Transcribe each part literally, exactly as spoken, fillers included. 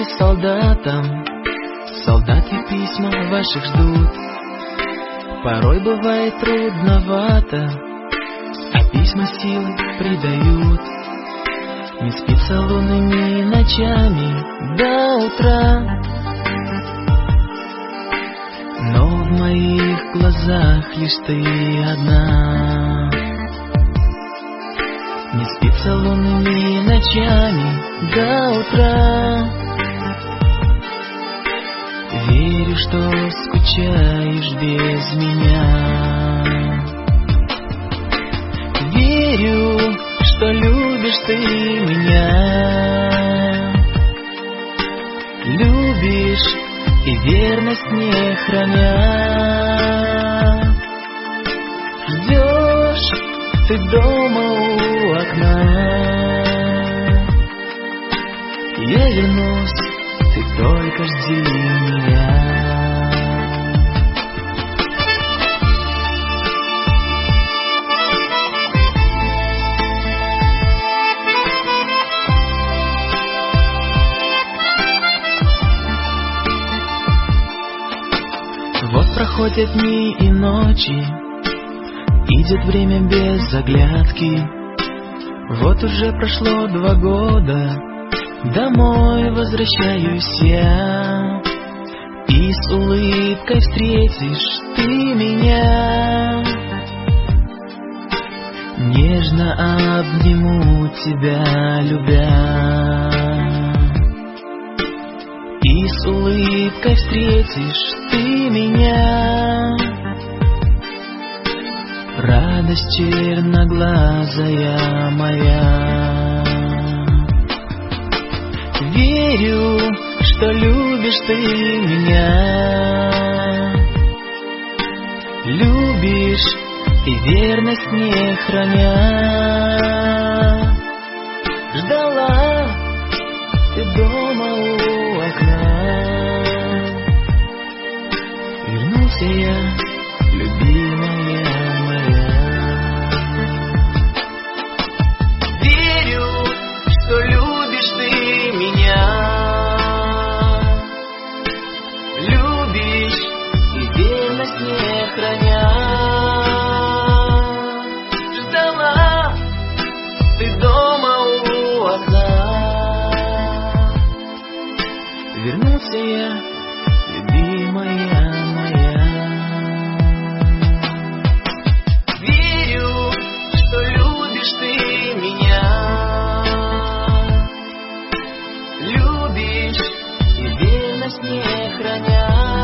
солдатам. Солдаты письма ваших ждут. Порой бывает трудновато, а письма силы придают. Не спится лунными ночами до утра, но в моих глазах лишь ты одна. Не спится лунными ночами до утра. Верю, что скучаешь без меня. Верю, что любишь ты меня. Любишь и верность не храня. Ждешь ты дома у окна. Я вернусь, ты только жди меня. Вот проходят дни и ночи, идет время без оглядки. Вот уже прошло два года, домой возвращаюсь я, и с улыбкой встретишь ты меня. Нежно обниму тебя, любя, и с улыбкой встретишь ты меня. Радость черноглазая моя. Верю, что любишь ты меня. Любишь и верность не храня. Ждала ты дома у окна. Вернулся я, любимая моя. Верю, что любишь ты меня. Любишь и верность не храня. Ждала ты дома у окна. Вернулся я, любимая моя. Верю, что любишь ты меня. Любишь и верность не храня.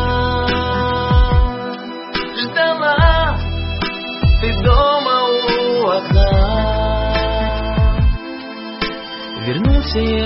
Ждала ты дома у окна. Вернулся я,